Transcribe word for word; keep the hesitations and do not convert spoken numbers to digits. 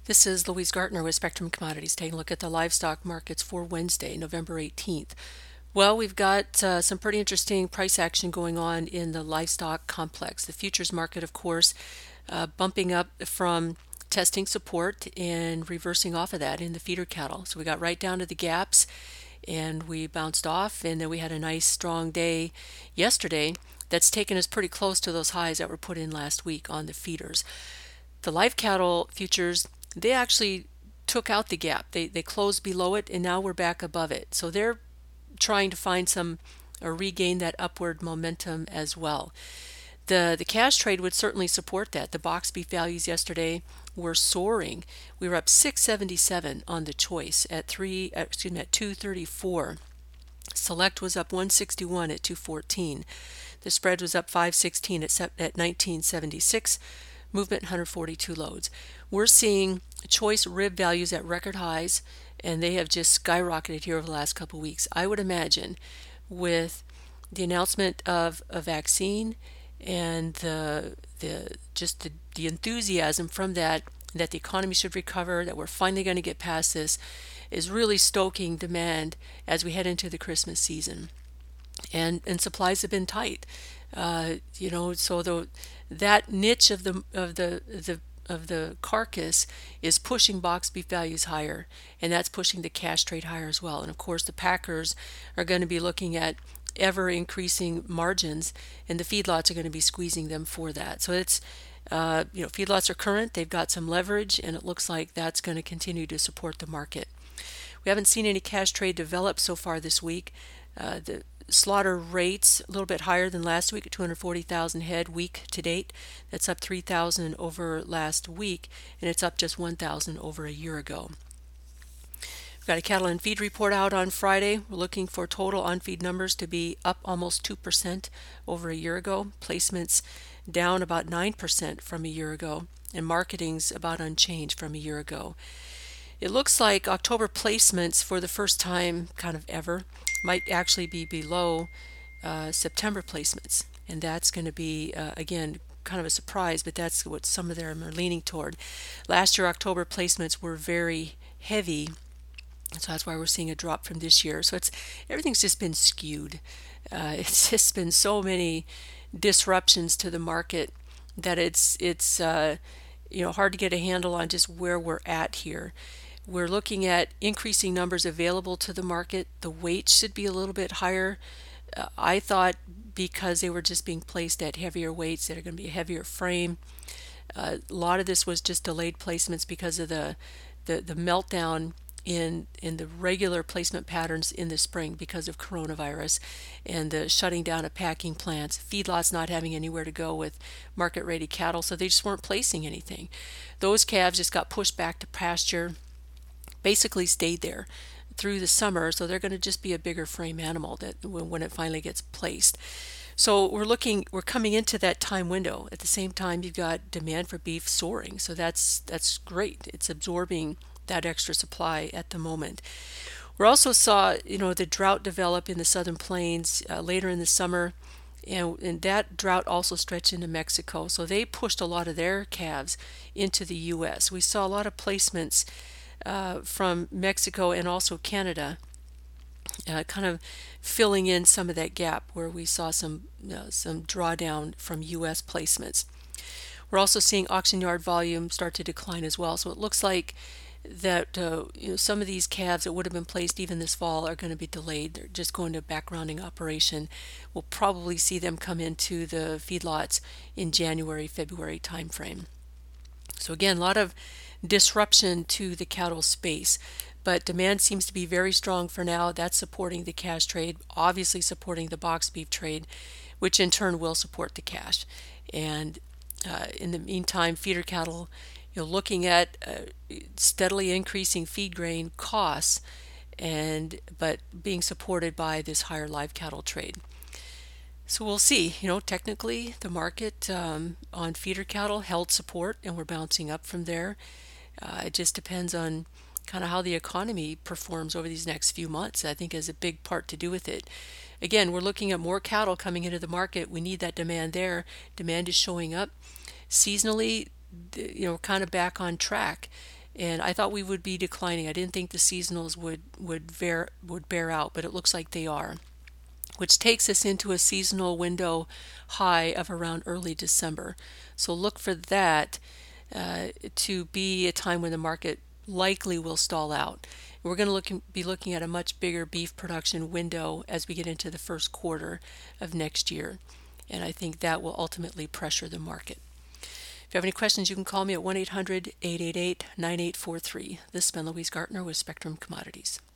This is Louise Gartner with Spectrum Commodities taking a look at the livestock markets for Wednesday, November eighteenth. Well, we've got uh, some pretty interesting price action going on in the livestock complex. The futures market, of course, uh, bumping up from testing support and reversing off of that in the feeder cattle. So we got right down to the gaps and we bounced off, and then we had a nice strong day yesterday that's taken us pretty close to those highs that were put in last week on the feeders. The live cattle futures, they actually took out the gap. They they closed below it and now we're back above it. So they're trying to find some or regain that upward momentum as well. The the cash trade would certainly support that. The box beef values yesterday were soaring. We were up six seventy-seven on the choice at three uh, excuse me at two thirty-four. Select was up one sixty-one at two fourteen. The spread was up five sixteen at at nineteen seventy-six. Movement one hundred forty-two loads. We're seeing choice rib values at record highs, and they have just skyrocketed here over the last couple of weeks. I would imagine with the announcement of a vaccine and the the just the, the enthusiasm from that that the economy should recover, that we're finally going to get past this, is really stoking demand as we head into the Christmas season. And and supplies have been tight. Uh, you know, so the that niche of the of the the of the carcass is pushing box beef values higher, and that's pushing the cash trade higher as well. And of course, the packers are going to be looking at ever increasing margins, and the feedlots are going to be squeezing them for that. So it's uh, you know, feedlots are current, they've got some leverage, and it looks like that's going to continue to support the market. We haven't seen any cash trade develop so far this week. Uh, the slaughter rates a little bit higher than last week at two hundred forty thousand head week to date. That's up three thousand over last week, and it's up just one thousand over a year ago. We've got a cattle and feed report out on Friday. We're looking for total on-feed numbers to be up almost two percent over a year ago. Placements down about nine percent from a year ago, and marketing's about unchanged from a year ago. It looks like October placements for the first time kind of ever might actually be below uh, September placements. And that's going to be, uh, again, kind of a surprise, but that's what some of them are leaning toward. Last year, October placements were very heavy, so that's why we're seeing a drop from this year. So it's everything's just been skewed. Uh, it's just been so many disruptions to the market that it's it's uh, you know, hard to get a handle on just where we're at here. We're looking at increasing numbers available to the market. The weight should be a little bit higher. Uh, I thought because they were just being placed at heavier weights that are going to be a heavier frame. Uh, a lot of this was just delayed placements because of the the, the meltdown in in the regular placement patterns in the spring because of coronavirus and the shutting down of packing plants, feedlots not having anywhere to go with market ready cattle, so they just weren't placing anything. Those calves just got pushed back to pasture, basically stayed there through the summer, so they're going to just be a bigger frame animal that when, when it finally gets placed. So we're looking, we're coming into that time window. At the same time, you've got demand for beef soaring, so that's that's great. It's absorbing that extra supply at the moment. We also saw, you know, the drought develop in the southern plains uh, later in the summer, and, and that drought also stretched into Mexico. So they pushed a lot of their calves into the U S. We saw a lot of placements uh, from Mexico and also Canada, uh, kind of filling in some of that gap where we saw some uh, some drawdown from U S placements. We're also seeing auction yard volume start to decline as well. So it looks like that uh, you know, some of these calves that would have been placed even this fall are going to be delayed. They're just going to a backgrounding operation. We'll probably see them come into the feedlots in January, February timeframe. So again, a lot of disruption to the cattle space, but demand seems to be very strong for now. That's supporting the cash trade, obviously supporting the box beef trade, which in turn will support the cash. And uh, in the meantime, feeder cattle, you know, looking at uh, steadily increasing feed grain costs, and but being supported by this higher live cattle trade. So we'll see. You know, technically the market um, on feeder cattle held support, and we're bouncing up from there. Uh, it just depends on kind of how the economy performs over these next few months. I think has a big part to do with it. Again, we're looking at more cattle coming into the market. We need that demand there. Demand is showing up seasonally, you know, kind of back on track. and I thought we would be declining. I didn't think the seasonals would would bear would bear out, but it looks like they are, which takes us into a seasonal window high of around early December. So look for that uh, to be a time when the market likely will stall out. We're going to look, be looking at a much bigger beef production window as we get into the first quarter of next year, and I think that will ultimately pressure the market. If you have any questions, you can call me at one eight hundred, eight eight eight, nine eight four three. This has been Louise Gartner with Spectrum Commodities.